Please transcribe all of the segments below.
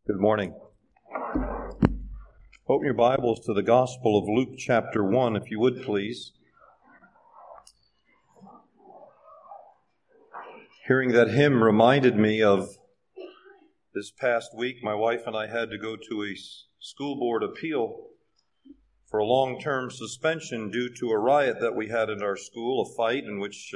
Good morning. Open your Bibles to the Gospel of Luke chapter 1, if you would please. Hearing that hymn reminded me of this past week. My wife and I had to go to a school board appeal for a long-term suspension due to a riot that we had in our school, a fight in which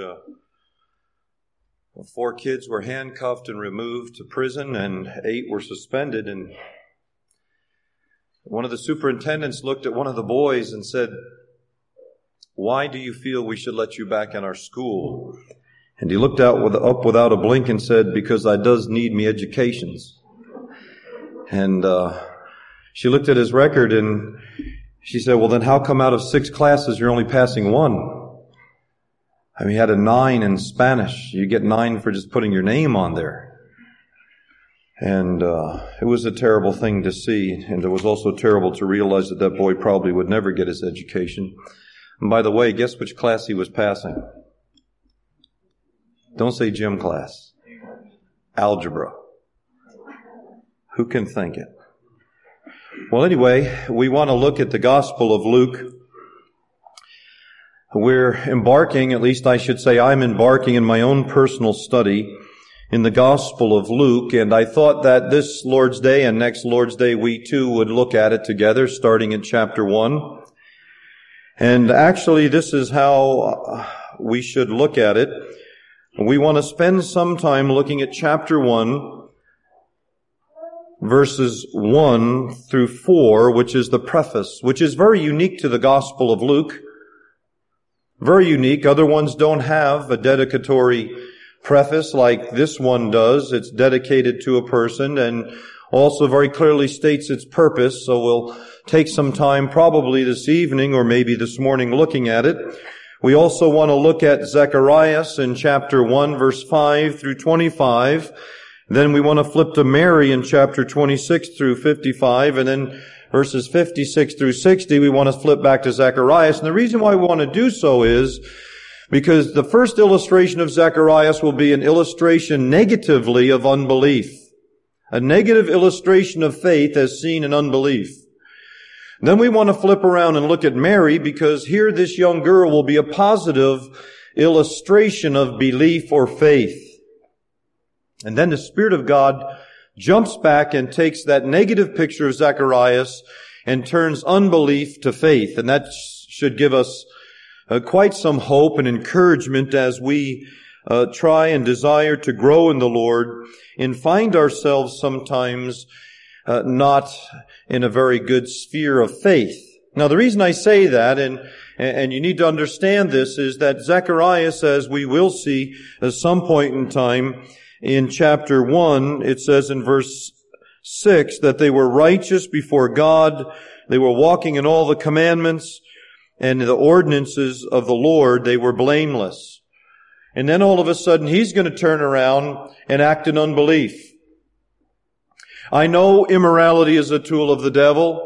4 kids were handcuffed and removed to prison, and 8 were suspended. And one of the superintendents looked at one of the boys and said, "Why do you feel we should let you back in our school?" And he looked up without a blink and said, "Because I does need me educations." And she looked at his record and she said, "Well, then how come out of 6 classes you're only passing 1? I mean, he had a 9 in Spanish. You get 9 for just putting your name on there." And it was a terrible thing to see. And it was also terrible to realize that that boy probably would never get his education. And by the way, guess which class he was passing? Don't say gym class. Algebra. Who can think it? Well, anyway, we want to look at the Gospel of Luke. We're embarking, at least I should say I'm embarking in my own personal study in the Gospel of Luke, and I thought that this Lord's Day and next Lord's Day we too would look at it together, starting in chapter 1. And actually this is how we should look at it. We want to spend some time looking at chapter 1, verses 1 through 4, which is the preface, which is very unique to the Gospel of Luke. Very unique. Other ones don't have a dedicatory preface like this one does. It's dedicated to a person and also very clearly states its purpose. So we'll take some time probably this evening or maybe this morning looking at it. We also want to look at Zacharias in chapter 1, verse 5 through 25. Then we want to flip to Mary in chapter 26 through 55, and then verses 56 through 60, we want to flip back to Zacharias. And the reason why we want to do so is because the first illustration of Zacharias will be an illustration negatively of unbelief. A negative illustration of faith as seen in unbelief. Then we want to flip around and look at Mary, because here this young girl will be a positive illustration of belief or faith. And then the Spirit of God jumps back and takes that negative picture of Zacharias and turns unbelief to faith. And that should give us quite some hope and encouragement as we try and desire to grow in the Lord and find ourselves sometimes not in a very good sphere of faith. Now, the reason I say that, and you need to understand this, is that Zacharias, as we will see at some point in time, in chapter 1, it says in verse 6 that they were righteous before God. They were walking in all the commandments and the ordinances of the Lord. They were blameless. And then all of a sudden, he's going to turn around and act in unbelief. I know immorality is a tool of the devil.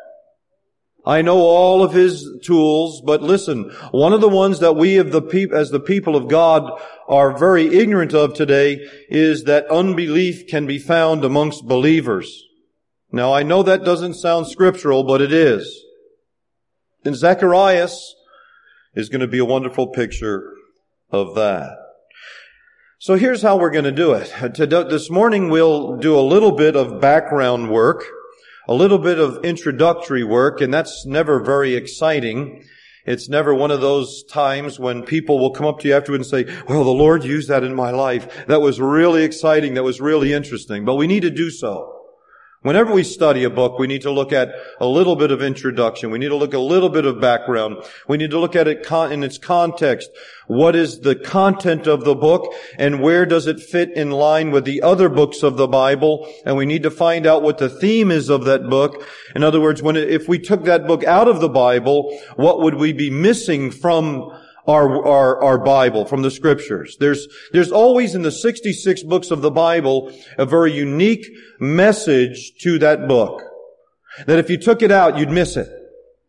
I know all of his tools, but listen, one of the ones that we as the people of God are very ignorant of today is that unbelief can be found amongst believers. Now, I know that doesn't sound scriptural, but it is. And Zacharias is going to be a wonderful picture of that. So here's how we're going to do it. This morning we'll do a little bit of background work, a little bit of introductory work, and that's never very exciting. It's never one of those times when people will come up to you afterward and say, "Well, the Lord used that in my life. That was really exciting. That was really interesting." But we need to do so. Whenever we study a book, we need to look at a little bit of introduction. We need to look at a little bit of background. We need to look at it in its context. What is the content of the book, and where does it fit in line with the other books of the Bible? And we need to find out what the theme is of that book. In other words, if we took that book out of the Bible, what would we be missing from our Bible, from the Scriptures? There's always in the 66 books of the Bible a very unique message to that book, that if you took it out, you'd miss it.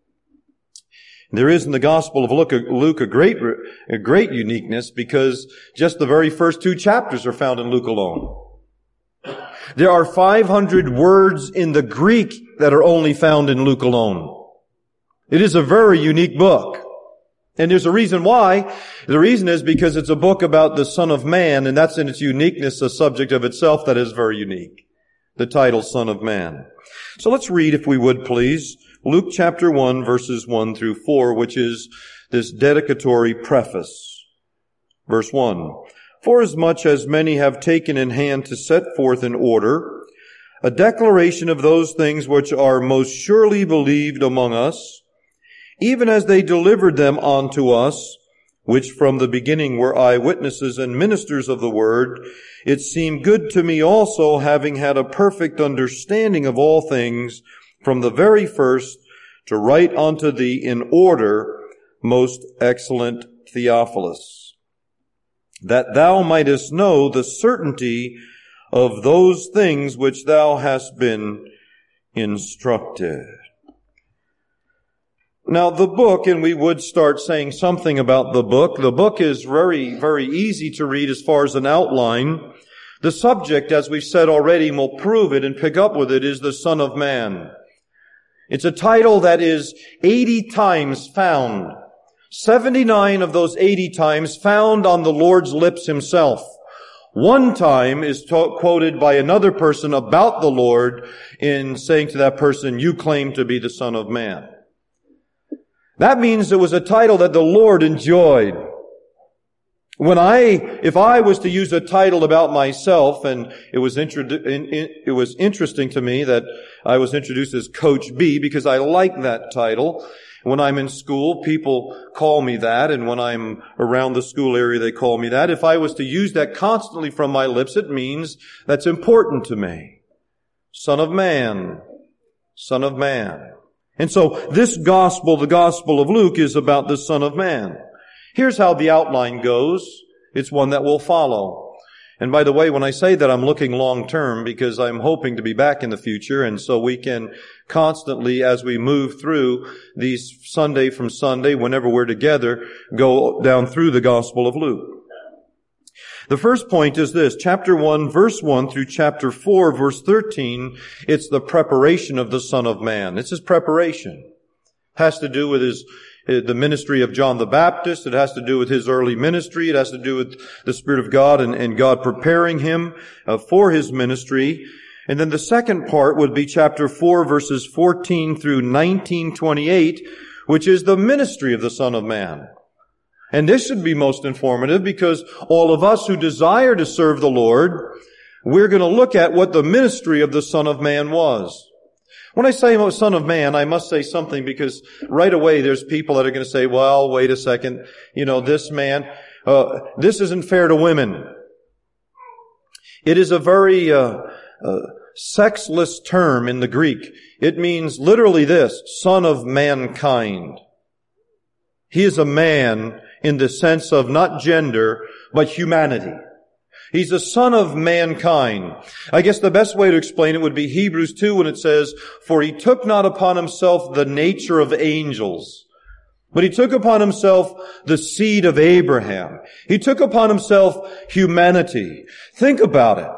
There is in the Gospel of Luke a great uniqueness, because just the very first 2 chapters are found in Luke alone. There are 500 words in the Greek that are only found in Luke alone. It is a very unique book. And there's a reason why. The reason is because it's a book about the Son of Man, and that's in its uniqueness, a subject of itself that is very unique. The title, Son of Man. So let's read, if we would please, Luke chapter 1, verses 1 through 4, which is this dedicatory preface. Verse 1. Forasmuch as many have taken in hand to set forth in order a declaration of those things which are most surely believed among us, even as they delivered them unto us, which from the beginning were eyewitnesses and ministers of the word, it seemed good to me also, having had a perfect understanding of all things from the very first, to write unto thee in order, most excellent Theophilus, that thou mightest know the certainty of those things which thou hast been instructed. Now the book, and we would start saying something about the book is very, very easy to read as far as an outline. The subject, as we've said already, and we'll prove it and pick up with it, is the Son of Man. It's a title that is 80 times found. 79 of those 80 times found on the Lord's lips himself. One time is quoted by another person about the Lord in saying to that person, you claim to be the Son of Man. That means it was a title that the Lord enjoyed. If I was to use a title about myself, and it was interesting to me that I was introduced as Coach B because I like that title. When I'm in school, people call me that, and when I'm around the school area, they call me that. If I was to use that constantly from my lips, it means that's important to me. Son of Man. Son of Man. And so this gospel, the Gospel of Luke, is about the Son of Man. Here's how the outline goes. It's one that we'll follow. And by the way, when I say that, I'm looking long term because I'm hoping to be back in the future, and so we can constantly, as we move through these Sunday from Sunday, whenever we're together, go down through the Gospel of Luke. The first point is this, chapter 1, verse 1 through chapter 4, verse 13, it's the preparation of the Son of Man. It's his preparation. It has to do with the ministry of John the Baptist. It has to do with his early ministry. It has to do with the Spirit of God and God preparing him for his ministry. And then the second part would be chapter 4, verses 14 through 19:28, which is the ministry of the Son of Man. And this should be most informative because all of us who desire to serve the Lord, we're going to look at what the ministry of the Son of Man was. When I say Son of Man, I must say something because right away there's people that are going to say, well, wait a second, this man, this isn't fair to women. It is a very sexless term in the Greek. It means literally this, Son of Mankind. He is a man in the sense of not gender, but humanity. He's a son of mankind. I guess the best way to explain it would be Hebrews 2 when it says, for he took not upon himself the nature of angels, but he took upon himself the seed of Abraham. He took upon himself humanity. Think about it.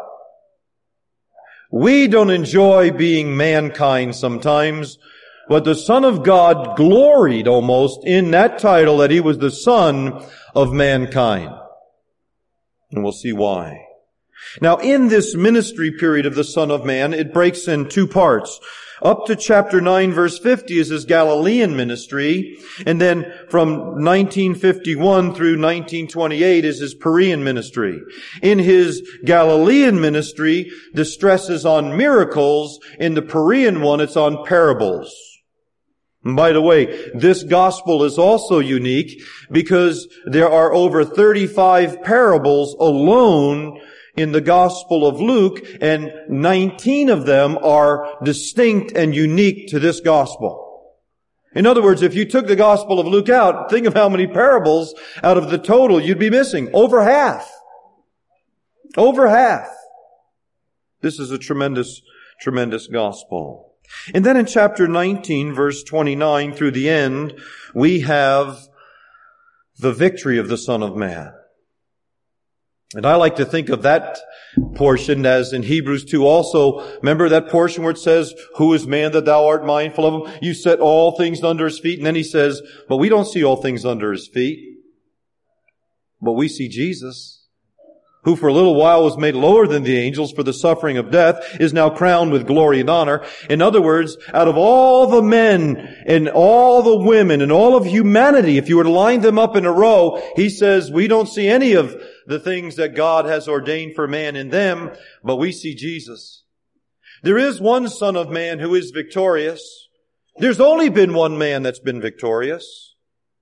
We don't enjoy being mankind sometimes, but the Son of God gloried almost in that title that he was the Son of mankind. And we'll see why. Now, in this ministry period of the Son of Man, it breaks in two parts. Up to chapter 9, verse 50 is his Galilean ministry, and then from 1951 through 1928 is his Perean ministry. In his Galilean ministry, the stress is on miracles. In the Perean one, it's on parables. And by the way, this gospel is also unique because there are over 35 parables alone in the Gospel of Luke, and 19 of them are distinct and unique to this gospel. In other words, if you took the Gospel of Luke out, think of how many parables out of the total you'd be missing. Over half. Over half. This is a tremendous, tremendous gospel. And then in chapter 19, verse 29 through the end, we have the victory of the Son of Man. And I like to think of that portion as in Hebrews 2 also. Remember that portion where it says, who is man that thou art mindful of him? You set all things under his feet. And then he says, but we don't see all things under his feet. But we see Jesus, who for a little while was made lower than the angels for the suffering of death, is now crowned with glory and honor. In other words, out of all the men and all the women and all of humanity, if you were to line them up in a row, he says, we don't see any of the things that God has ordained for man in them, but we see Jesus. There is one Son of Man who is victorious. There's only been one man that's been victorious.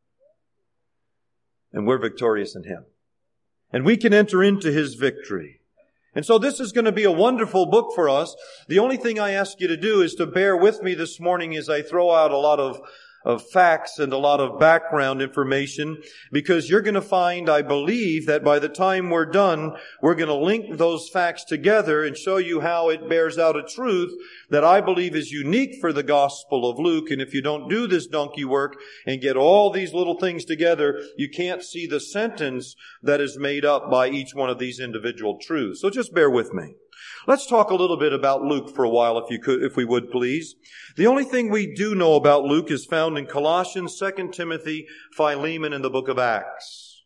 And we're victorious in Him. And we can enter into His victory. And so this is going to be a wonderful book for us. The only thing I ask you to do is to bear with me this morning as I throw out a lot of facts and a lot of background information, because you're going to find, I believe, that by the time we're done, we're going to link those facts together and show you how it bears out a truth that I believe is unique for the Gospel of Luke. And if you don't do this donkey work and get all these little things together, you can't see the sentence that is made up by each one of these individual truths. So just bear with me. Let's talk a little bit about Luke for a while, if we would, please. The only thing we do know about Luke is found in Colossians, 2 Timothy, Philemon, and the book of Acts.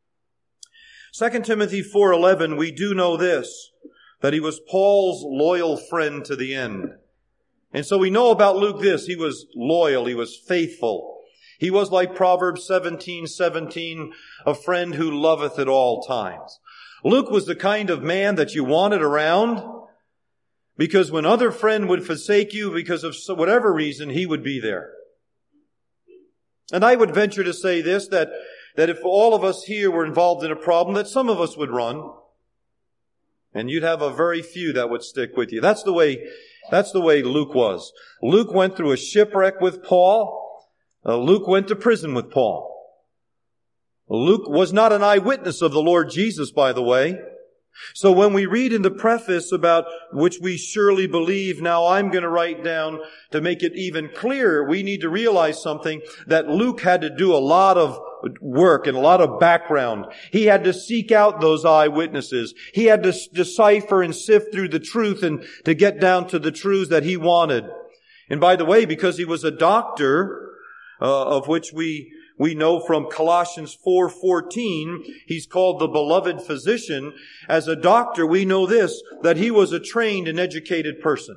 2 Timothy 4:11, we do know this, that he was Paul's loyal friend to the end. And so we know about Luke this, he was loyal, he was faithful. He was like Proverbs 17:17, a friend who loveth at all times. Luke was the kind of man that you wanted around, because when other friend would forsake you because of whatever reason, he would be there. And I would venture to say this, that if all of us here were involved in a problem, that some of us would run, and you'd have a very few that would stick with you. That's the way Luke was. Luke went through a shipwreck with Paul. Luke went to prison with Paul. Luke was not an eyewitness of the Lord Jesus, by the way. So when we read in the preface about which we surely believe, now I'm going to write down to make it even clearer, we need to realize something, that Luke had to do a lot of work and a lot of background. He had to seek out those eyewitnesses. He had to decipher and sift through the truth and to get down to the truths that he wanted. And by the way, because he was a doctor, of which we know from Colossians 4:14, he's called the beloved physician. As a doctor, we know this, that he was a trained and educated person.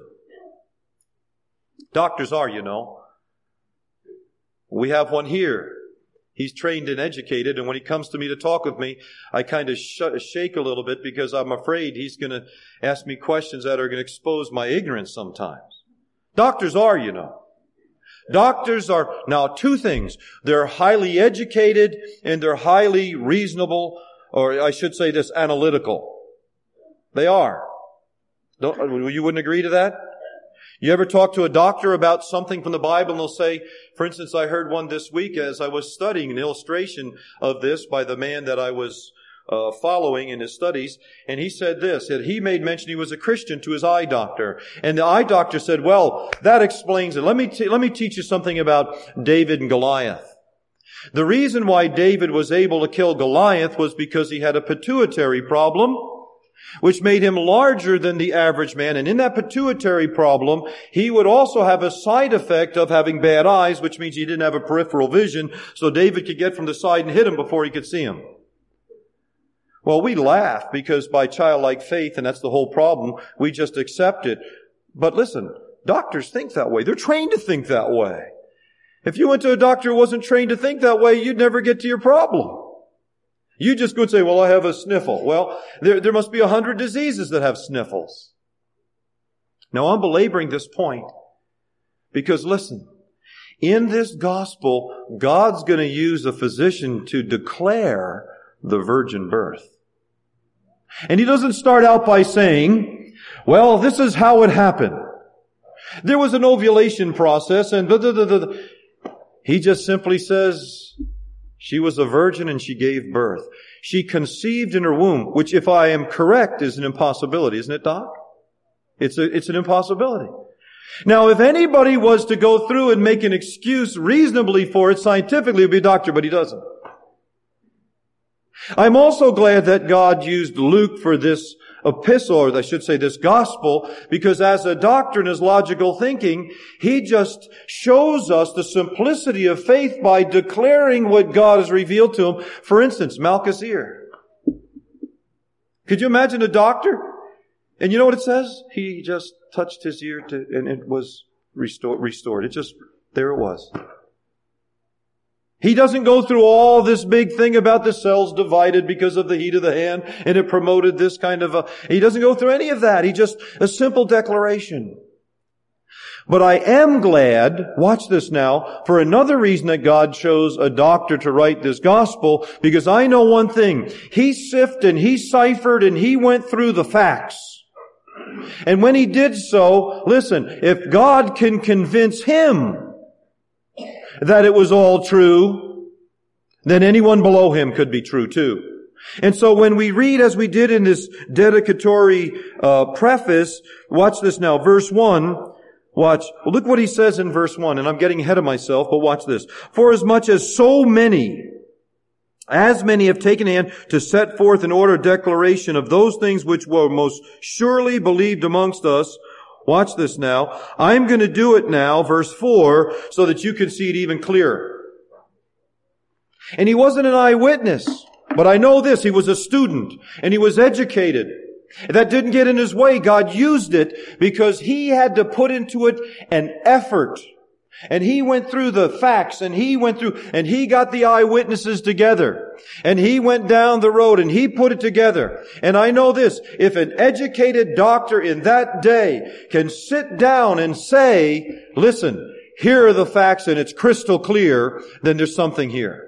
Doctors are, you know. We have one here. He's trained and educated, and when he comes to me to talk with me, I kind of shake a little bit because I'm afraid he's going to ask me questions that are going to expose my ignorance sometimes. Doctors are, you know. Doctors are, now, two things. They're highly educated and they're highly reasonable, or I should say this, analytical. They are. You wouldn't agree to that? You ever talk to a doctor about something from the Bible and they'll say, for instance, I heard one this week as I was studying an illustration of this by the man that I was following in his studies, and he said this, that he made mention he was a Christian to his eye doctor. And the eye doctor said, well, that explains it. Let me teach you something about David and Goliath. The reason why David was able to kill Goliath was because he had a pituitary problem, which made him larger than the average man. And in that pituitary problem, he would also have a side effect of having bad eyes, which means he didn't have a peripheral vision, so David could get from the side and hit him before he could see him. Well, we laugh because by childlike faith, and that's the whole problem, we just accept it. But listen, doctors think that way. They're trained to think that way. If you went to a doctor who wasn't trained to think that way, you'd never get to your problem. You just go and say, well, I have a sniffle. Well, there must be 100 diseases that have sniffles. Now, I'm belaboring this point because listen, in this gospel, God's going to use a physician to declare the virgin birth. And he doesn't start out by saying, well, this is how it happened. There was an ovulation process and He just simply says, she was a virgin and she gave birth. She conceived in her womb, which if I am correct is an impossibility, isn't it, Doc? It's an impossibility. Now, if anybody was to go through and make an excuse reasonably for it, scientifically, it would be a doctor, but he doesn't. I'm also glad that God used Luke for this epistle, or I should say this gospel, because as a doctor in his logical thinking, he just shows us the simplicity of faith by declaring what God has revealed to him. For instance, Malchus' ear. Could you imagine a doctor? And you know what it says? He just touched his ear and it was restored. There it was. He doesn't go through all this big thing about the cells divided because of the heat of the hand and it promoted this kind of he doesn't go through any of that. He just, a simple declaration. But I am glad, watch this now, for another reason that God chose a doctor to write this gospel, because I know one thing. He sifted and he ciphered and he went through the facts. And when he did so, listen, if God can convince him that it was all true, then anyone below him could be true too. And so when we read, as we did in this dedicatory preface, watch this now, verse 1, watch, well, look what he says in verse 1, and I'm getting ahead of myself, but watch this. For as much as as many have taken hand to set forth an order declaration of those things which were most surely believed amongst us. Watch this now. I'm going to do it now, verse 4, so that you can see it even clearer. And he wasn't an eyewitness, but I know this, he was a student, and he was educated. That didn't get in his way. God used it because he had to put into it an effort. And he went through the facts, and he got the eyewitnesses together. And he went down the road, and he put it together. And I know this, if an educated doctor in that day can sit down and say, listen, here are the facts and it's crystal clear, then there's something here.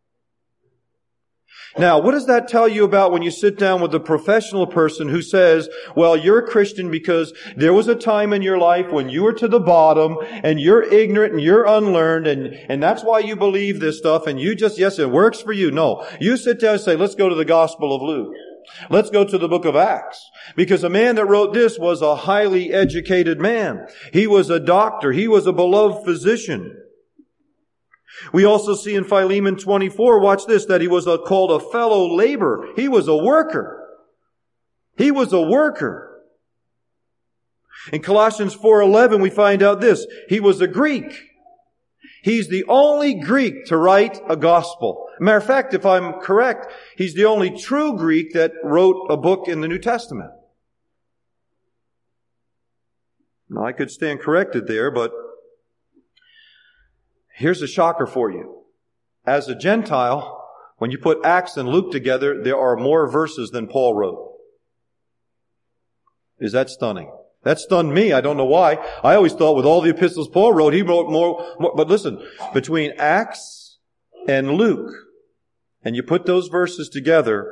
Now, what does that tell you about when you sit down with a professional person who says, well, you're a Christian because there was a time in your life when you were to the bottom and you're ignorant and you're unlearned and that's why you believe this stuff and you just, yes, it works for you. No. You sit down and say, let's go to the Gospel of Luke. Let's go to the book of Acts. Because the man that wrote this was a highly educated man. He was a doctor. He was a beloved physician. We also see in Philemon 24, watch this, that he was called a fellow laborer. He was a worker. He was a worker. In Colossians 4:11, we find out this. He was a Greek. He's the only Greek to write a gospel. Matter of fact, if I'm correct, he's the only true Greek that wrote a book in the New Testament. Now, I could stand corrected there, but here's a shocker for you. As a Gentile, when you put Acts and Luke together, there are more verses than Paul wrote. Is that stunning? That stunned me. I don't know why. I always thought with all the epistles Paul wrote, he wrote more. But listen, between Acts and Luke, and you put those verses together,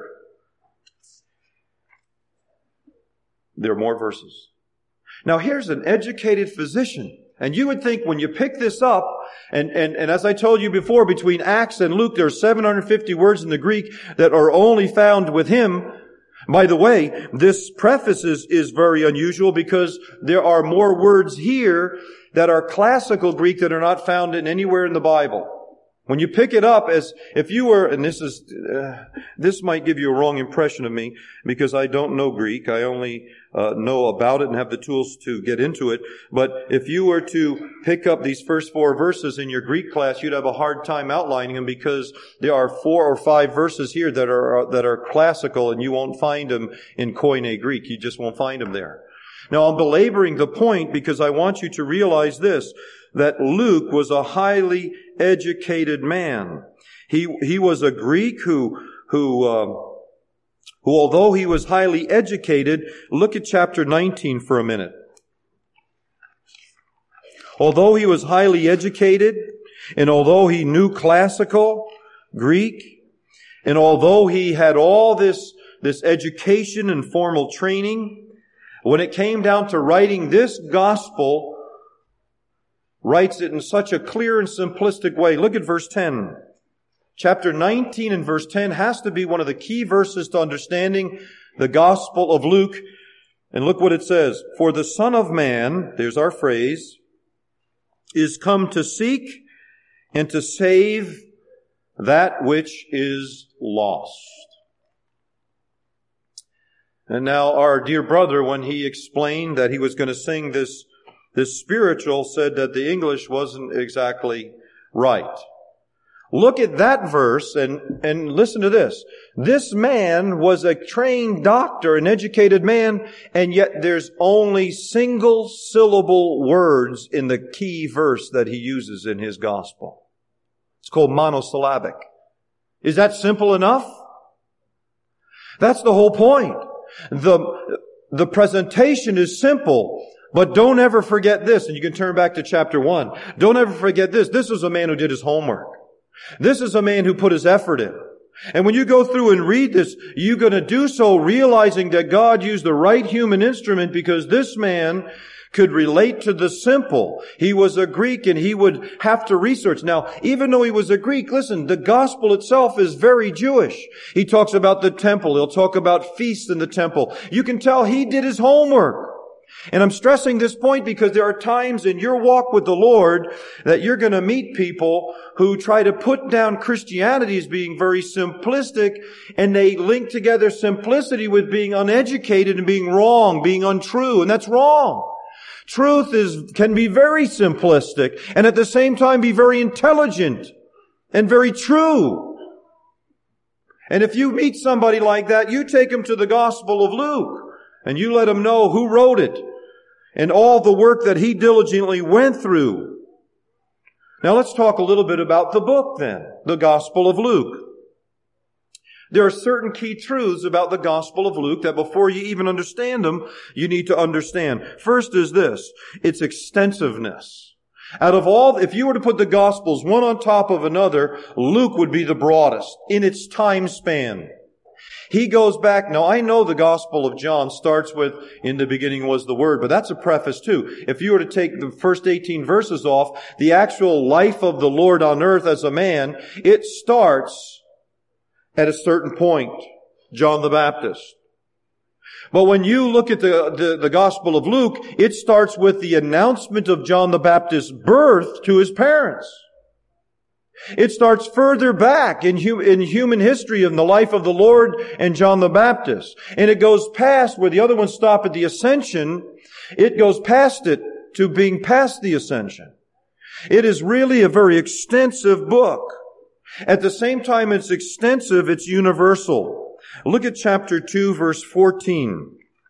there are more verses. Now here's an educated physician. And you would think when you pick this up, and as I told you before, between Acts and Luke, there are 750 words in the Greek that are only found with him. By the way, this preface is very unusual because there are more words here that are classical Greek that are not found anywhere in the Bible. When you pick it up as if you were, and this might give you a wrong impression of me because I don't know Greek. I only know about it and have the tools to get into it. But if you were to pick up these first 4 verses in your Greek class, you'd have a hard time outlining them because there are 4 or 5 verses here that are classical and you won't find them in Koine Greek. You just won't find them there. Now I'm belaboring the point because I want you to realize this, that Luke was a highly educated man. He was a Greek who although he was highly educated, look at chapter 19 for a minute. Although he was highly educated, and although he knew classical Greek, and although he had all this education and formal training, when it came down to writing this gospel, writes it in such a clear and simplistic way. Look at verse 10. Chapter 19 and verse 10 has to be one of the key verses to understanding the Gospel of Luke. And look what it says. For the Son of Man, there's our phrase, is come to seek and to save that which is lost. And now our dear brother, when he explained that he was going to sing this spiritual, said that the English wasn't exactly right. Look at that verse and listen to this. This man was a trained doctor, an educated man, and yet there's only single syllable words in the key verse that he uses in his gospel. It's called monosyllabic. Is that simple enough? That's the whole point. The presentation is simple, but don't ever forget this, and you can turn back to chapter 1. Don't ever forget this. This was a man who did his homework. This is a man who put his effort in. And when you go through and read this, you're going to do so realizing that God used the right human instrument, because this man could relate to the simple. He was a Greek and he would have to research. Now, even though he was a Greek, listen, the gospel itself is very Jewish. He talks about the temple. He'll talk about feasts in the temple. You can tell he did his homework. And I'm stressing this point because there are times in your walk with the Lord that you're going to meet people who try to put down Christianity as being very simplistic, and they link together simplicity with being uneducated and being wrong, being untrue, and that's wrong. Truth can be very simplistic and at the same time be very intelligent and very true. And if you meet somebody like that, you take them to the Gospel of Luke and you let them know who wrote it and all the work that he diligently went through. Now let's talk a little bit about the book then, the Gospel of Luke. There are certain key truths about the Gospel of Luke that before you even understand them, you need to understand. First is this, its extensiveness. Out of all, if you were to put the Gospels one on top of another, Luke would be the broadest in its time span. He goes back, now I know the Gospel of John starts with, in the beginning was the Word, but that's a preface too. If you were to take the first 18 verses off, the actual life of the Lord on earth as a man, it starts at a certain point, John the Baptist. But when you look at the Gospel of Luke, it starts with the announcement of John the Baptist's birth to his parents. It starts further back in human history in the life of the Lord and John the Baptist. And it goes past where the other ones stop at the ascension. It goes past it to being past the ascension. It is really a very extensive book. At the same time it's extensive, it's universal. Look at chapter 2, verse 14.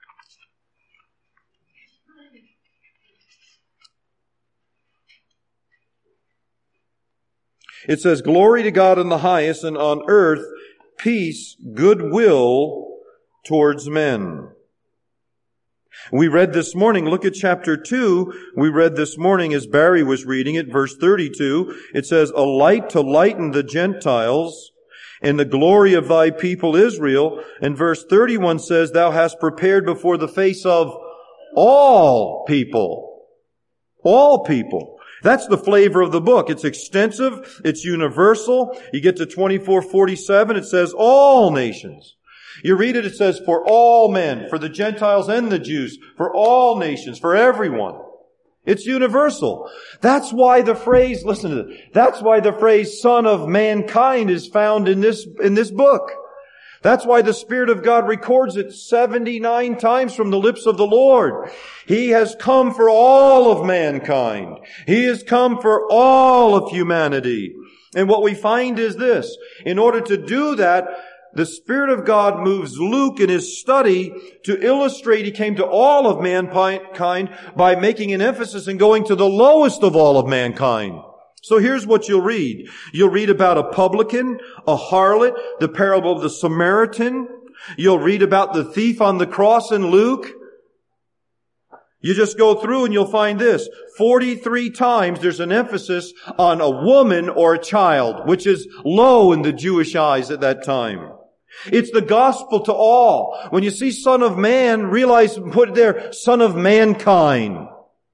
It says, "Glory to God in the highest, and on earth peace, goodwill towards men." We read this morning, look at chapter 2, we read this morning as Barry was reading it, verse 32, it says, "A light to lighten the Gentiles, and the glory of thy people Israel." And verse 31 says, "Thou hast prepared before the face of all people." All people. That's the flavor of the book. It's extensive, it's universal. You get to 24:47, it says all nations. You read it, it says for all men, for the Gentiles and the Jews, for all nations, for everyone. It's universal. That's why the phrase, listen to this, that's why the phrase Son of Mankind is found in this book. That's why the Spirit of God records it 79 times from the lips of the Lord. He has come for all of mankind. He has come for all of humanity. And what we find is this, in order to do that, the Spirit of God moves Luke in his study to illustrate he came to all of mankind by making an emphasis in going to the lowest of all of mankind. So here's what you'll read. You'll read about a publican, a harlot, the parable of the Samaritan. You'll read about the thief on the cross in Luke. You just go through and you'll find this. 43 times there's an emphasis on a woman or a child, which is low in the Jewish eyes at that time. It's the gospel to all. When you see Son of Man, realize, put there, Son of Mankind.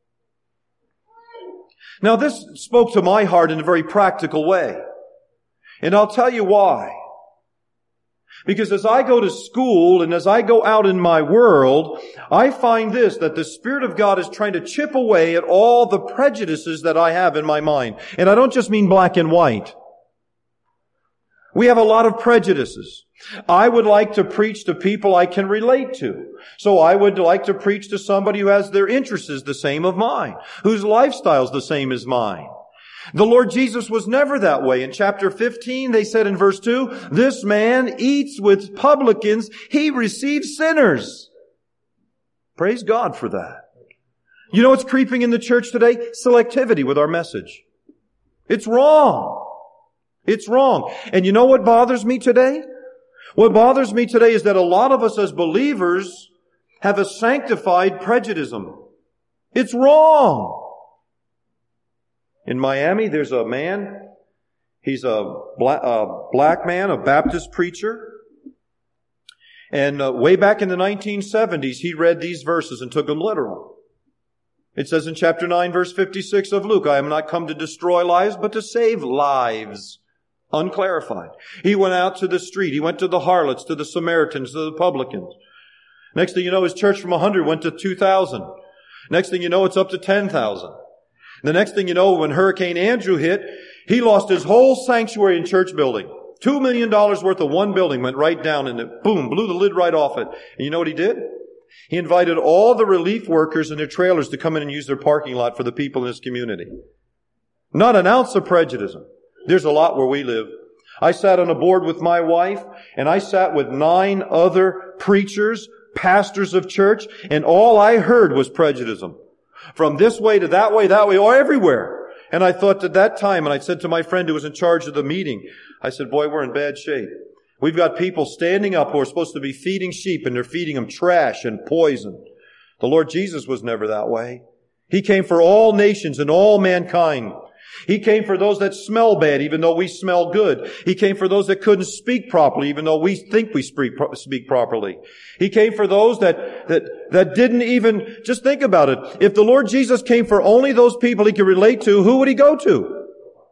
Now this spoke to my heart in a very practical way. And I'll tell you why. Because as I go to school and as I go out in my world, I find this, that the Spirit of God is trying to chip away at all the prejudices that I have in my mind. And I don't just mean black and white. We have a lot of prejudices. I would like to preach to people I can relate to. So I would like to preach to somebody who has their interests the same of mine, whose lifestyle is the same as mine. The Lord Jesus was never that way. In chapter 15, they said in verse 2, this man eats with publicans. He receives sinners. Praise God for that. You know what's creeping in the church today? Selectivity with our message. It's wrong. It's wrong. And you know what bothers me today? What bothers me today is that a lot of us as believers have a sanctified prejudice. It's wrong. In Miami, there's a man. He's a black man, a Baptist preacher. And way back in the 1970s, he read these verses and took them literal. It says in chapter 9, verse 56 of Luke, I am not come to destroy lives, but to save lives. Unclarified. He went out to the street. He went to the harlots, to the Samaritans, to the publicans. Next thing you know, his church from 100 went to 2,000. Next thing you know, it's up to 10,000. The next thing you know, when Hurricane Andrew hit, he lost his whole sanctuary and church building. $2 million worth of one building went right down and it, boom, blew the lid right off it. And you know what he did? He invited all the relief workers and their trailers to come in and use their parking lot for the people in his community. Not an ounce of prejudice. There's a lot where we live. I sat on a board with my wife, and I sat with 9 other preachers, pastors of church, and all I heard was prejudice. From this way to that way, or everywhere. And I thought at that time, and I said to my friend who was in charge of the meeting, I said, boy, we're in bad shape. We've got people standing up who are supposed to be feeding sheep, and they're feeding them trash and poison. The Lord Jesus was never that way. He came for all nations and all mankind. He came for those that smell bad, even though we smell good. He came for those that couldn't speak properly, even though we think we speak properly. He came for those that didn't even, just think about it. If the Lord Jesus came for only those people he could relate to, who would he go to?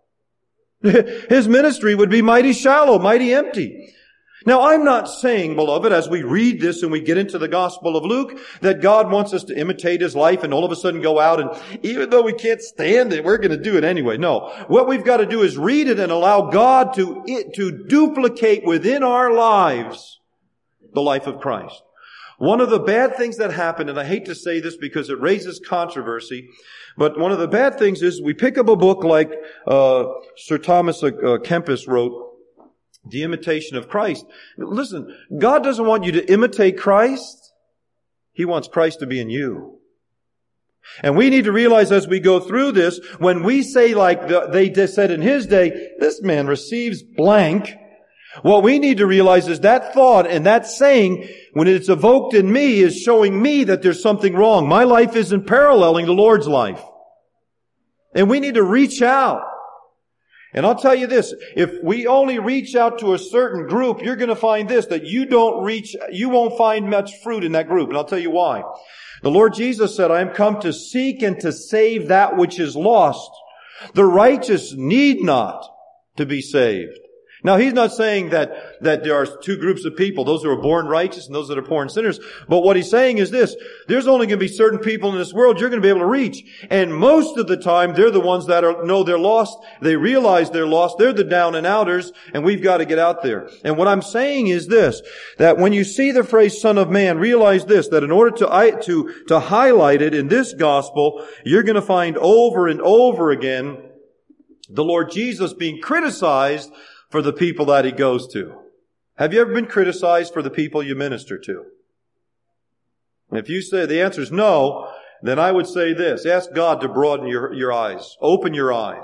His ministry would be mighty shallow, mighty empty. Now, I'm not saying, beloved, as we read this and we get into the Gospel of Luke, that God wants us to imitate His life and all of a sudden go out and even though we can't stand it, we're going to do it anyway. No. What we've got to do is read it and allow God to duplicate within our lives the life of Christ. One of the bad things that happened, and I hate to say this because it raises controversy, but one of the bad things is we pick up a book like Sir Thomas Kempis wrote, The Imitation of Christ. Listen, God doesn't want you to imitate Christ. He wants Christ to be in you. And we need to realize as we go through this, when we say like they said in his day, this man receives blank, what we need to realize is that thought and that saying, when it's evoked in me, is showing me that there's something wrong. My life isn't paralleling the Lord's life. And we need to reach out. And I'll tell you this, if we only reach out to a certain group, you're going to find this, that you won't find much fruit in that group. And I'll tell you why. The Lord Jesus said, I am come to seek and to save that which is lost. The righteous need not to be saved. Now, He's not saying that there are 2 groups of people, those who are born righteous and those that are born sinners. But what He's saying is this, there's only going to be certain people in this world you're going to be able to reach. And most of the time, they're the ones that know they're lost. They realize they're lost. They're the down and outers, and we've got to get out there. And what I'm saying is this, that when you see the phrase Son of Man, realize this, that in order to highlight it in this gospel, you're going to find over and over again the Lord Jesus being criticized for the people that He goes to. Have you ever been criticized for the people you minister to? If you say the answer is no, then I would say this. Ask God to broaden your eyes. Open your eyes.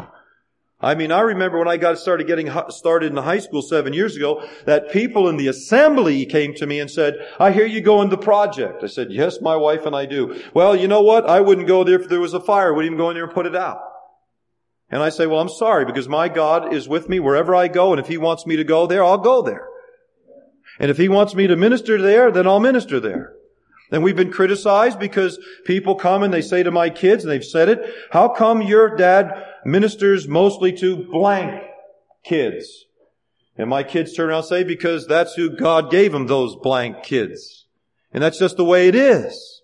I mean, I remember when I got started in the high school 7 years ago, that people in the assembly came to me and said, I hear you go in the project. I said, yes, my wife and I do. Well, you know what? I wouldn't go there if there was a fire. I wouldn't even go in there and put it out. And I say, well, I'm sorry, because my God is with me wherever I go, and if He wants me to go there, I'll go there. And if He wants me to minister there, then I'll minister there. And we've been criticized because people come and they say to my kids, and they've said it, how come your dad ministers mostly to blank kids? And my kids turn around and say, because that's who God gave them, those blank kids. And that's just the way it is.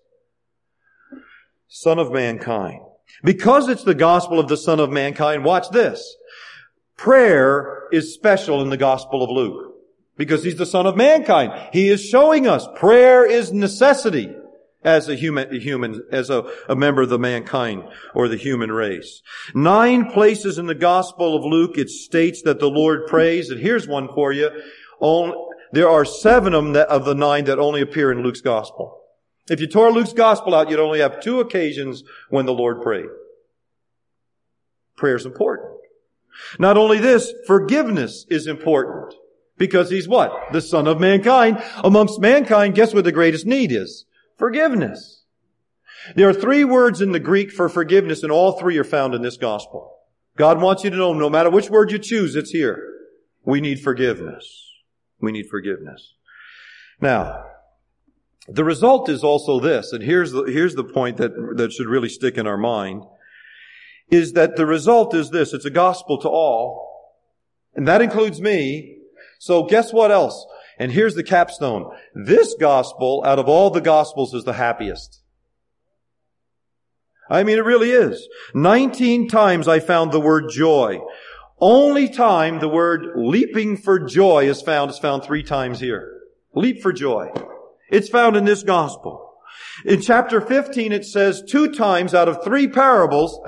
Son of mankind. Because it's the gospel of the Son of mankind, watch this. Prayer is special in the Gospel of Luke because He's the Son of mankind. He is showing us prayer is necessity as a member of the mankind or the human race. 9 places in the Gospel of Luke it states that the Lord prays, and here's one for you. There are 7 of the 9 that only appear in Luke's Gospel. If you tore Luke's Gospel out, you'd only have 2 occasions when the Lord prayed. Prayer is important. Not only this, forgiveness is important. Because He's what? The Son of mankind. Amongst mankind, guess what the greatest need is? Forgiveness. There are 3 words in the Greek for forgiveness, and all 3 are found in this Gospel. God wants you to know, no matter which word you choose, it's here. We need forgiveness. We need forgiveness. Now, the result is also this, and here's the point that should really stick in our mind, is that the result is this. It's a gospel to all, and that includes me. So guess what else? And here's the capstone. This gospel, out of all the gospels, is the happiest. I mean, it really is. 19 times I found the word joy. Only time the word leaping for joy is found 3 times here. Leap for joy. It's found in this gospel. In chapter 15 it says 2 times out of 3 parables,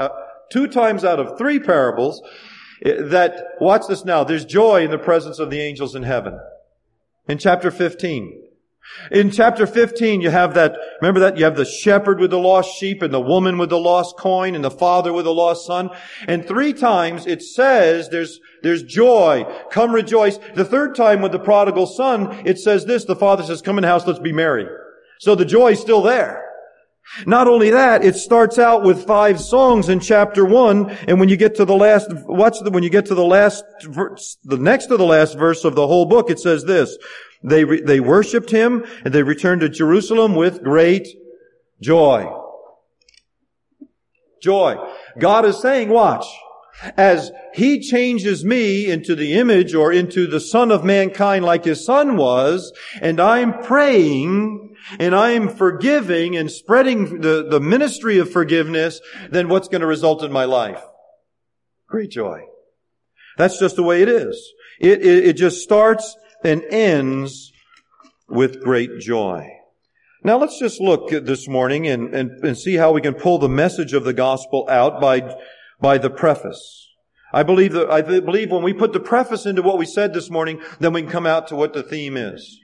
that, watch this now, there's joy in the presence of the angels in heaven. In chapter 15. In chapter 15 you have that, remember that? You have the shepherd with the lost sheep and the woman with the lost coin and the father with the lost son. And 3 times it says there's joy. Come rejoice. The 3rd time with the prodigal son, it says this, the father says, come in the house, let's be merry. So the joy is still there. Not only that, it starts out with 5 songs in chapter 1, and when you get to the next to the last verse of the whole book, it says this, they worshipped Him, and they returned to Jerusalem with great joy. Joy. God is saying, watch, as He changes me into the image or into the Son of mankind like His Son was, and I'm praying, and I'm forgiving and spreading the ministry of forgiveness, then what's going to result in my life? Great joy. That's just the way it is. It just starts and ends with great joy. Now let's just look this morning and see how we can pull the message of the gospel out by the preface. I believe when we put the preface into what we said this morning, then we can come out to what the theme is.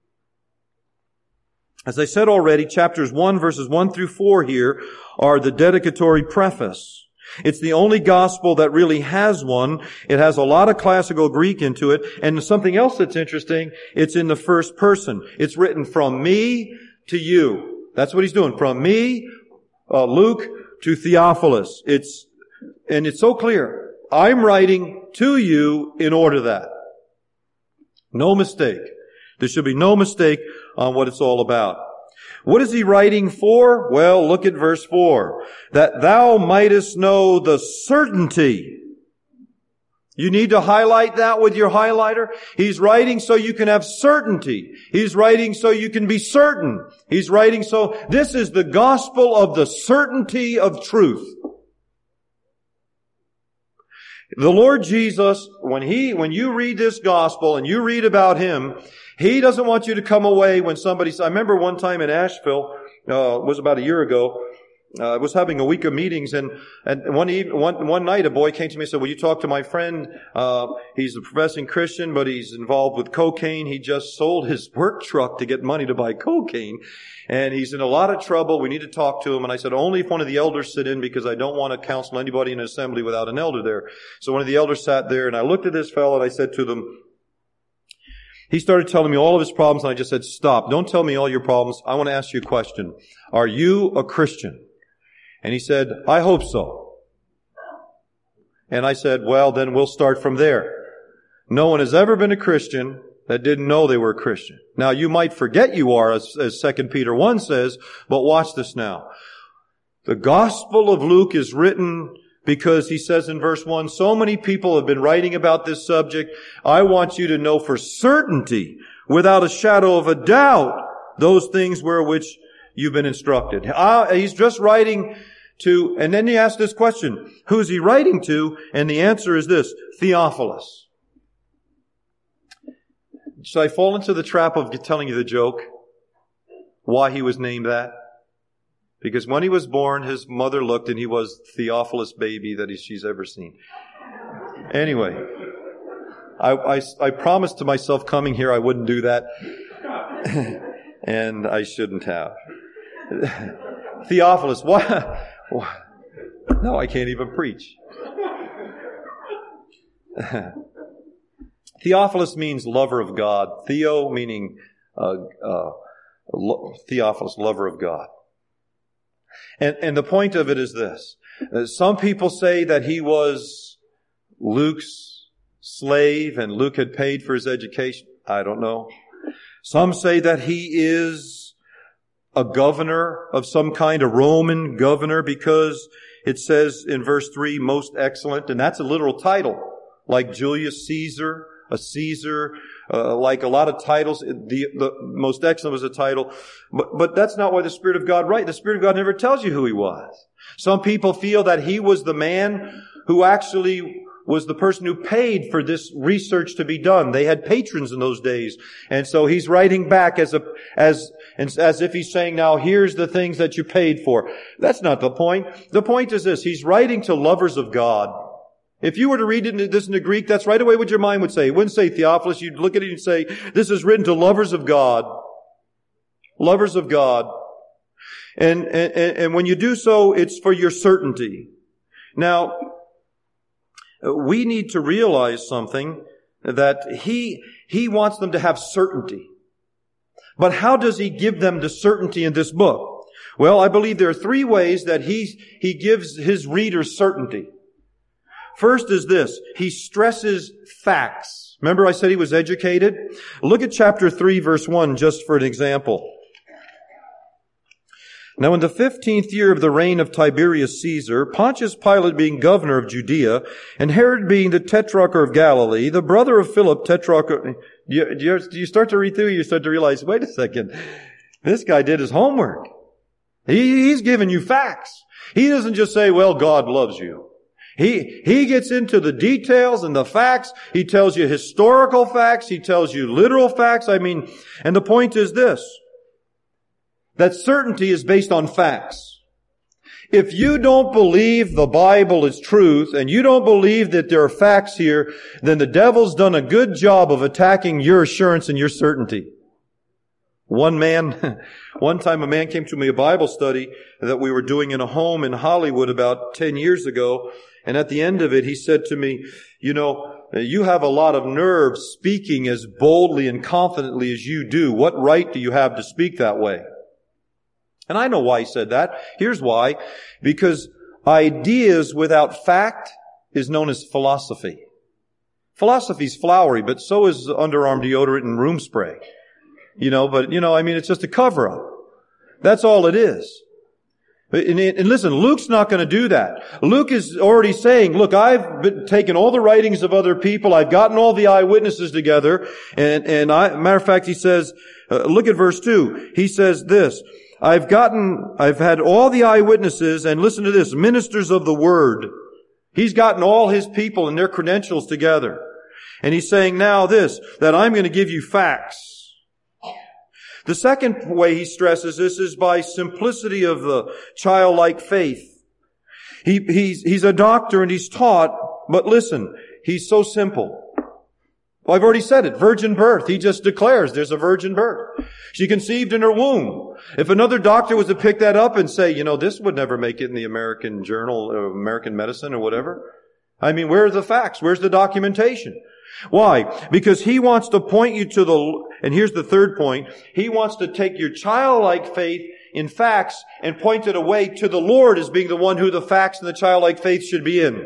As I said already, chapters 1, verses 1 through 4 here are the dedicatory preface. It's the only gospel that really has one. It has a lot of classical Greek into it. And something else that's interesting, it's in the first person. It's written from me to you. That's what he's doing. From me, Luke, to Theophilus. It's so clear. I'm writing to you in order that. No mistake. There should be no mistake on what it's all about. What is he writing for? Well, look at verse 4. That thou mightest know the certainty. You need to highlight that with your highlighter. He's writing so you can have certainty. He's writing so you can be certain. He's writing so this is the gospel of the certainty of truth. The Lord Jesus, when you read this gospel and you read about Him, He doesn't want you to come away when I remember one time in Asheville, it was about a year ago, I was having a week of meetings, and one night a boy came to me and said, will you talk to my friend? He's a professing Christian, but he's involved with cocaine. He just sold his work truck to get money to buy cocaine. And he's in a lot of trouble. We need to talk to him. And I said, only if one of the elders sit in, because I don't want to counsel anybody in an assembly without an elder there. So one of the elders sat there, and I looked at this fellow and I said to them, he started telling me all of his problems, and I just said, stop. Don't tell me all your problems. I want to ask you a question. Are you a Christian? And he said, I hope so. And I said, well, then we'll start from there. No one has ever been a Christian that didn't know they were a Christian. Now, you might forget you are, as 2 Peter 1 says, but watch this now. The Gospel of Luke is written because he says in verse 1, so many people have been writing about this subject. I want you to know for certainty, without a shadow of a doubt, those things which you've been instructed. He's just writing to, and then he asked this question, who's he writing to? And the answer is this, Theophilus. Should I fall into the trap of telling you the joke? Why he was named that? Because when he was born, his mother looked and he was Theophilus baby that she's ever seen. Anyway, I promised to myself coming here I wouldn't do that. And I shouldn't have. Theophilus, why? No, I can't even preach. Theophilus means lover of God. Theo meaning Theophilus, lover of God. And the point of it is this. Some people say that he was Luke's slave and Luke had paid for his education. I don't know. Some say that he is a governor of some kind, a Roman governor, because it says in verse 3, most excellent, and that's a literal title, like Julius Caesar, a Caesar, like a lot of titles. The most excellent was a title. But that's not why the Spirit of God writes. The Spirit of God never tells you who he was. Some people feel that he was the man who actually was the person who paid for this research to be done. They had patrons in those days. And so he's writing back as if he's saying, now here's the things that you paid for. That's not the point. The point is this. He's writing to lovers of God. If you were to read this in the Greek, that's right away what your mind would say. It wouldn't say Theophilus. You'd look at it and say, this is written to lovers of God. Lovers of God. And when you do so, it's for your certainty. Now, we need to realize something, that he wants them to have certainty. But how does he give them the certainty in this book? Well, I believe there are three ways that he gives his readers certainty. First is this. He stresses facts. Remember I said he was educated? Look at chapter 3, verse 1, just for an example. Now in the 15th year of the reign of Tiberius Caesar, Pontius Pilate being governor of Judea, and Herod being the tetrarch of Galilee, the brother of Philip, tetrarch of... You start to read through, you start to realize, wait a second, this guy did his homework. He's giving you facts. He doesn't just say, well, God loves you. He gets into the details and the facts. He tells you historical facts. He tells you literal facts. And the point is this, that certainty is based on facts. If you don't believe the Bible is truth and you don't believe that there are facts here, then the devil's done a good job of attacking your assurance and your certainty. One time a man came to me a Bible study that we were doing in a home in Hollywood about 10 years ago. And at the end of it, he said to me, you have a lot of nerve speaking as boldly and confidently as you do. What right do you have to speak that way? And I know why he said that. Here's why. Because ideas without fact is known as philosophy. Philosophy's flowery, but so is underarm deodorant and room spray. It's just a cover-up. That's all it is. And listen, Luke's not going to do that. Luke is already saying, look, I've taken all the writings of other people. I've gotten all the eyewitnesses together. Matter of fact, he says, look at verse 2. He says this, I've had all the eyewitnesses, and listen to this, ministers of the word. He's gotten all his people and their credentials together. And he's saying now this, that I'm going to give you facts. The second way he stresses this is by simplicity of the childlike faith. He's a doctor and he's taught, but listen, he's so simple. Well, I've already said it, virgin birth. He just declares there's a virgin birth. She conceived in her womb. If another doctor was to pick that up and say, this would never make it in the American Journal of American Medicine or whatever. Where are the facts? Where's the documentation? Why? Because he wants to point you to and here's the third point, he wants to take your childlike faith in facts and point it away to the Lord as being the one who the facts and the childlike faith should be in.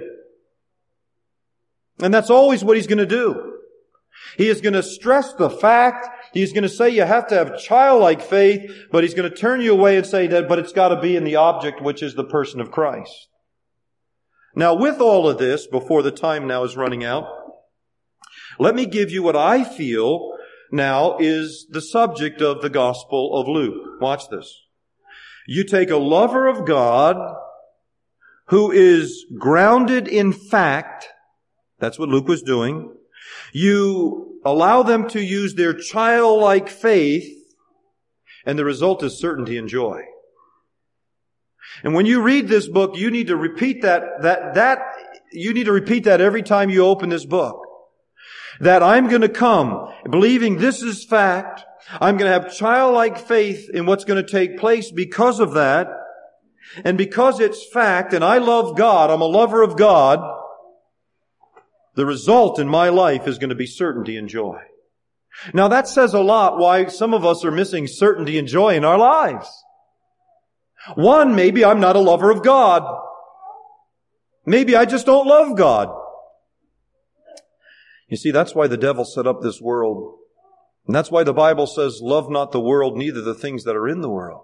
And that's always what he's going to do. He is going to stress the fact. He's going to say you have to have childlike faith, but he's going to turn you away and say that, but it's got to be in the object, which is the person of Christ. Now, with all of this, before the time now is running out, let me give you what I feel now is the subject of the Gospel of Luke. Watch this. You take a lover of God who is grounded in fact, that's what Luke was doing. You allow them to use their childlike faith, and the result is certainty and joy. And when you read this book, you need to repeat you need to repeat that every time you open this book. That I'm going to come believing this is fact. I'm going to have childlike faith in what's going to take place because of that. And because it's fact, and I love God, I'm a lover of God, the result in my life is going to be certainty and joy. Now that says a lot why some of us are missing certainty and joy in our lives. One, maybe I'm not a lover of God. Maybe I just don't love God. You see, that's why the devil set up this world. And that's why the Bible says, love not the world, neither the things that are in the world.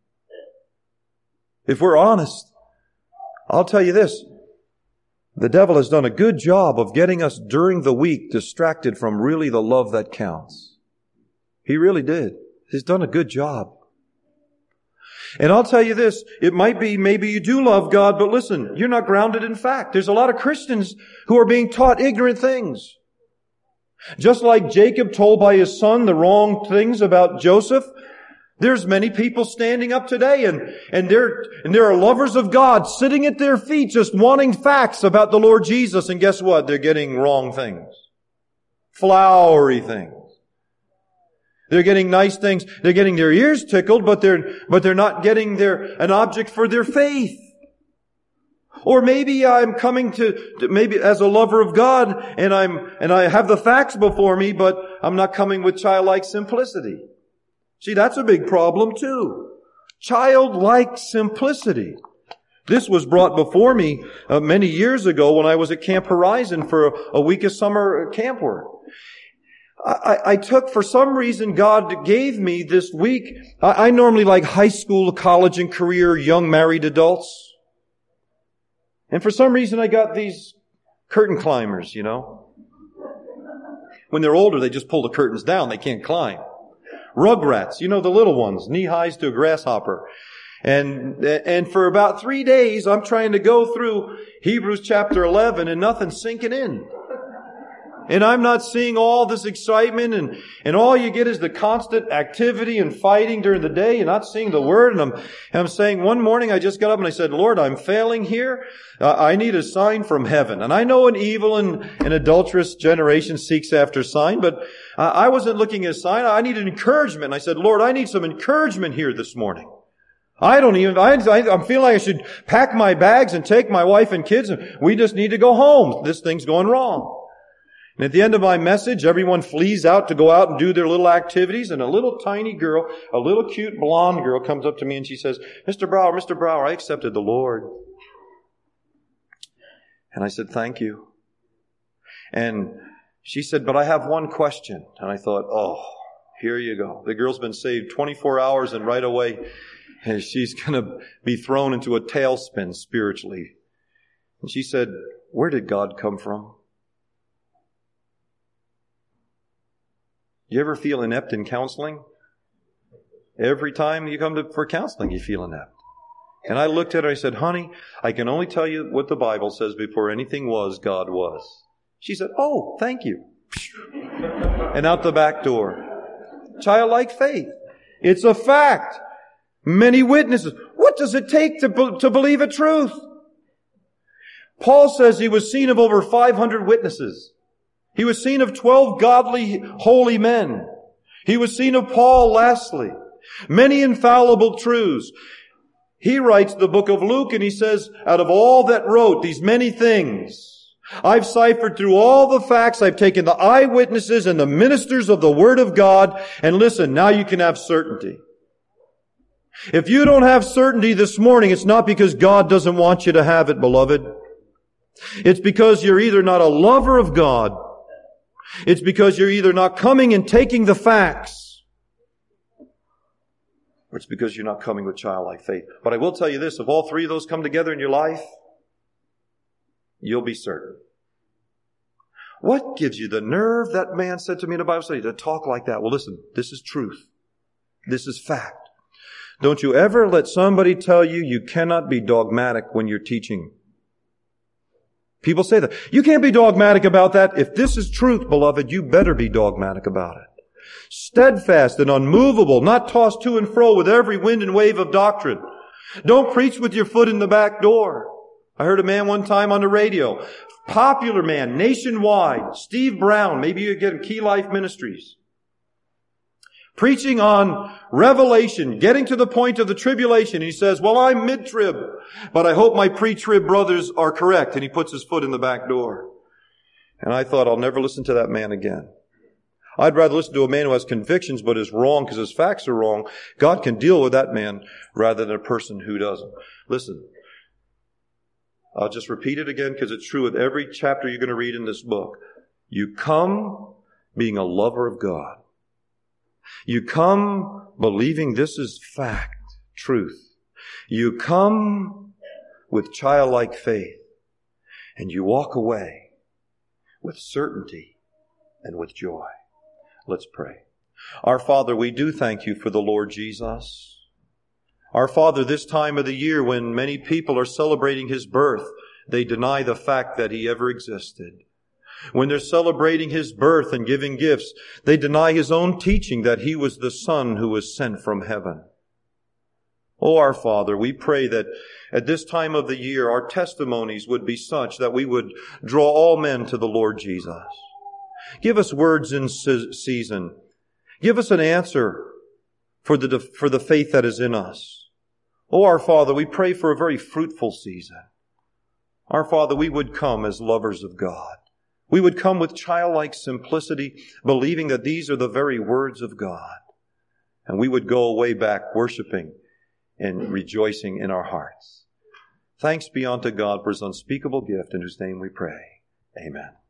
If we're honest, I'll tell you this. The devil has done a good job of getting us during the week distracted from really the love that counts. He really did. He's done a good job. And I'll tell you this, it might be maybe you do love God, but listen, you're not grounded in fact. There's a lot of Christians who are being taught ignorant things. Just like Jacob told by his son the wrong things about Joseph, there's many people standing up today and there are lovers of God sitting at their feet just wanting facts about the Lord Jesus, and guess what? They're getting wrong things. Flowery things. They're getting nice things. They're getting their ears tickled, but they're not getting an object for their faith. Or maybe I'm coming to maybe as a lover of God and I have the facts before me, but I'm not coming with childlike simplicity. See, that's a big problem too. Childlike simplicity. This was brought before me many years ago when I was at Camp Horizon for a week of summer camp work. I took, for some reason, God gave me this week. I normally like high school, college, and career young married adults. And for some reason, I got these curtain climbers, When they're older, they just pull the curtains down. They can't climb. Rugrats, the little ones, knee-highs to a grasshopper. And for about 3 days, I'm trying to go through Hebrews chapter 11 and nothing's sinking in. And I'm not seeing all this excitement and all you get is the constant activity and fighting during the day. You're not seeing the Word. And I'm saying one morning I just got up and I said, Lord, I'm failing here. I need a sign from heaven. And I know an evil and adulterous generation seeks after a sign, but I wasn't looking at a sign. I needed encouragement. And I said, Lord, I need some encouragement here this morning. I'm feeling like I should pack my bags and take my wife and kids and we just need to go home. This thing's going wrong. And at the end of my message, everyone flees out to go out and do their little activities, and a little tiny girl, a little cute blonde girl comes up to me and she says, Mr. Brower, I accepted the Lord. And I said, thank you. And she said, but I have one question. And I thought, oh, here you go. The girl's been saved 24 hours and right away she's going to be thrown into a tailspin spiritually. And she said, where did God come from? You ever feel inept in counseling? Every time you come for counseling, you feel inept. And I looked at her, I said, honey, I can only tell you what the Bible says. Before anything was, God was. She said, oh, thank you. And out the back door. Childlike faith. It's a fact. Many witnesses. What does it take to believe a truth? Paul says he was seen of over 500 witnesses. He was seen of 12 godly, holy men. He was seen of Paul lastly. Many infallible truths. He writes the book of Luke and he says, out of all that wrote these many things, I've ciphered through all the facts. I've taken the eyewitnesses and the ministers of the Word of God. And listen, now you can have certainty. If you don't have certainty this morning, it's not because God doesn't want you to have it, beloved. It's because you're either not a lover of God. It's because you're either not coming and taking the facts, or it's because you're not coming with childlike faith. But I will tell you this, if all three of those come together in your life, you'll be certain. What gives you the nerve, that man said to me in a Bible study, to talk like that? Well, listen, this is truth. This is fact. Don't you ever let somebody tell you you cannot be dogmatic when you're teaching. People say that. You can't be dogmatic about that. If this is truth, beloved, you better be dogmatic about it. Steadfast and unmovable, not tossed to and fro with every wind and wave of doctrine. Don't preach with your foot in the back door. I heard a man one time on the radio, popular man, nationwide, Steve Brown, maybe you get him, Key Life Ministries, preaching on Revelation, getting to the point of the tribulation. He says, well, I'm mid-trib, but I hope my pre-trib brothers are correct. And he puts his foot in the back door. And I thought, I'll never listen to that man again. I'd rather listen to a man who has convictions but is wrong because his facts are wrong. God can deal with that man rather than a person who doesn't. Listen, I'll just repeat it again because it's true with every chapter you're going to read in this book. You come being a lover of God. You come believing this is fact, truth. You come with childlike faith. And you walk away with certainty and with joy. Let's pray. Our Father, we do thank you for the Lord Jesus. Our Father, this time of the year when many people are celebrating His birth, they deny the fact that He ever existed. When they're celebrating His birth and giving gifts, they deny His own teaching that He was the Son who was sent from heaven. Oh, our Father, we pray that at this time of the year, our testimonies would be such that we would draw all men to the Lord Jesus. Give us words in season. Give us an answer for the faith that is in us. Oh, our Father, we pray for a very fruitful season. Our Father, we would come as lovers of God. We would come with childlike simplicity, believing that these are the very words of God. And we would go away back worshiping and rejoicing in our hearts. Thanks be unto God for His unspeakable gift, in whose name we pray. Amen.